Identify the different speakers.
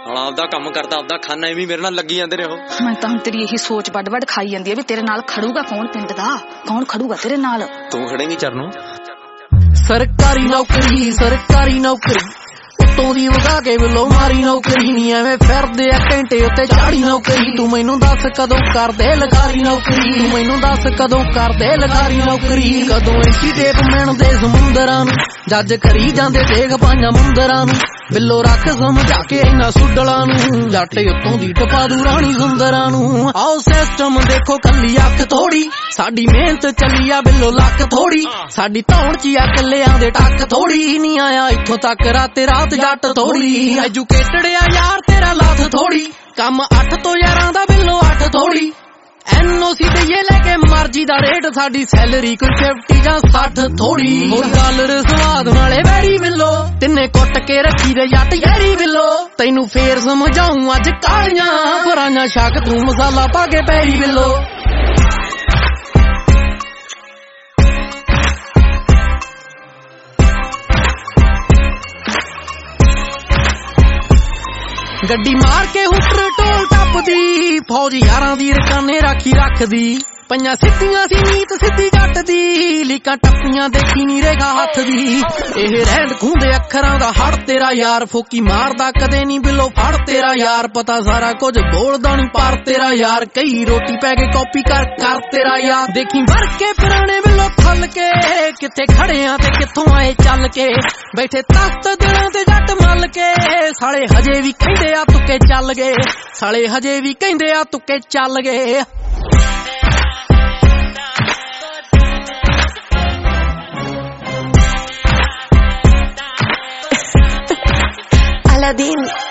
Speaker 1: ਆਪਦਾ ਕੰਮ ਕਰਦਾ ਆਪਦਾ ਖਾਨਾ ਐਵੇਂ ਮੇਰੇ ਨਾਲ ਲੱਗੀ ਜਾਂਦੇ ਰਹੋ।
Speaker 2: ਮੈਂ ਤਾਂ ਹੁਣ ਤੇਰੀ ਇਹੀ ਸੋਚ ਵੱਡ ਵੱਡ ਖਾਈ ਜਾਂਦੀ ਹੈ ਵੀ ਤੇਰੇ ਨਾਲ ਖੜੂਗਾ ਕੌਣ, ਪਿੰਡ ਦਾ ਕੌਣ ਖੜੂਗਾ ਤੇਰੇ ਨਾਲ।
Speaker 1: ਤੂੰ ਖੜੇਂਗੀ ਚਰਨੋਂ?
Speaker 3: ਸਰਕਾਰੀ ਨੌਕਰੀ ਸਰਕਾਰੀ ਨੌਕਰੀ ਉੱਤੋਂ ਦੀ ਵਗਾ ਕੇ ਬਿੱਲੋ ਮਾਰੀ ਨੌਕਰੀ ਨੀ ਐਵੇਂ ਫਿਰਦੇ ਆ ਘੰਟੇ ਉੱਤੇ ਝਾੜੀ ਨੌਕਰੀ। ਤੂੰ ਮੈਨੂੰ ਦੱਸ ਕਦੋਂ ਕਰਦੇ ਲਗਾਰੀ ਨੌਕਰੀ, ਤੂੰ ਮੈਨੂੰ ਦੱਸ ਕਦੋਂ ਕਰਦੇ ਲਗਾਰੀ ਨੌਕਰੀ। ਕਦੋਂ ਐਂਟੀ ਟੇਪ ਮਿਣਦੇ ਸਮੁੰਦਰਾਂ ਨੂੰ ਜੱਜ ਕਰੀ ਜਾਂਦੇ ਦੇਖ ਪਾਈਆਂ ਮੁੰਦਰਾਂ ਨੂੰ। ਬਿੱਲੋ ਰੱਖ ਸਮਝਾ ਕੇ ਇੰਨਾ ਸੁੱਡਲਾਂ ਨੂੰ ਜੱਟ ਉੱਤੋਂ ਦੀ ਟਪਾ ਦੂ ਰਾਣੀ ਸੁੰਦਰਾਂ ਨੂੰ। ਆਓ ਸਿਸਟਮ ਦੇਖੋ ਕੱਲੀ ਅੱਖ ਥੋੜੀ ਸਾਡੀ ਮਿਹਨਤ ਚੱਲੀ ਆ ਬਿੱਲੋ ਲੱਕ ਥੋੜੀ ਸਾਡੀ ਧੌਣ ਚ ਆ ਕੱਲਿਆਂ ਦੇ ਟੱਕ ਥੋੜੀ ਨੀ ਆਇਆ ਇੱਥੋਂ ਤੱਕ ਰਾਤੇ ਰਾਤ ਜੱਟ ਥੋੜੀ। ਐਜੂਕੇਟਡ ਆ ਯਾਰ ਤੇਰਾ ਲੱਥ ਥੋੜੀ ਕੰਮ 8 ਤੋਂ 11 ਦਾ ਬਿੱਲੋ 8 ਥੋੜੀ। NOC ਦਈਏ ਲੈ ਕੇ ਮਰਜੀ ਦਾ ਰੇਟ ਸਾਡੀ ਸੈਲਰੀ ਕੋਈ 50 ਜਾਂ 60 ਥੋੜੀ। ਹੋਰ ਡਾਲਰ ਸਵਾਦ ਨਾਲੇ ਵੈਰੀ ਬਿੱਲੋ ਤਿੰਨੇ ਕੁੱਟ ਕੇ ਰੱਖੀ ਦੇ ਜੱਟ ਯਾਰੀ ਬਿੱਲੋ। ਤੈਨੂੰ ਫੇਰ ਸਮਝਾਉਂ ਅੱਜ ਕਾਲੀਆਂ ਪੁਰਾਣਾ ਸ਼ੱਕ ਤੂੰ ਮਸਾਲਾ ਪਾ ਕੇ ਪੈਰੀ ਬਿੱਲੋ। ਗੱਡੀ ਮਾਰ ਕੇ ਹੁਟਰ ਟੋਲ ਟੱਪਦੀ ਫੌਜ ਯਾਰਾਂ ਦੀ ਰਕਾਨੇ ਰਾਖੀ ਰੱਖਦੀ। ਪੰਜਾਂ ਸਿੱਧੀਆਂ ਸੀ ਨੀਤ ਸਿੱਧੀ ਜੱਟ ਦੀ ਲੀਕਾਂ ਟੱਪੀਆਂ ਦੇਖੀ ਨੀ ਰੇਗਾ ਹੱਥ ਦੀ। ਇਹ ਰਹਿੰਦ ਖੂੰਦੇ ਅੱਖਰਾਂ ਦਾ ਹੜ ਤੇਰਾ ਯਾਰ ਫੋਕੀ ਮਾਰਦਾ ਕਦੇ ਨੀ ਬਿੱਲੋ ਫੜ ਤੇਰਾ ਯਾਰ। ਪਤਾ ਸਾਰਾ ਕੁਝ ਬੋਲਦਾ ਨੀ ਪਰ ਤੇਰਾ ਯਾਰ ਕਈ ਰੋਟੀ ਪੈ ਕੇ ਕਾਪੀ ਕਰ ਤੇਰਾ ਯਾਰ। ਦੇਖੀ ਵਰ ਕੇ ਪੁਰਾਣੇ ਬਿੱਲੋ ਥੱਲ ਕੇ ਕਿੱਥੇ ਖੜੇ ਆ ਤੇ ਕਿੱਥੋਂ ਆਏ ਚੱਲ ਕੇ ਬੈਠੇ ਤਖਤ ਦਿਲਾਂ ਤੇ ਜੱਟ ਮੱਲ ਕੇ। ਸਾਲੇ ਹਜੇ ਵੀ ਕਹਿੰਦੇ ਆ ਤੁੱਕੇ ਚੱਲ ਗਏ ਸਾਲੇ ਹਜੇ ਵੀ ਕਹਿੰਦੇ ਆ ਤੁੱਕੇ ਚੱਲ ਗਏ।
Speaker 4: Aladdin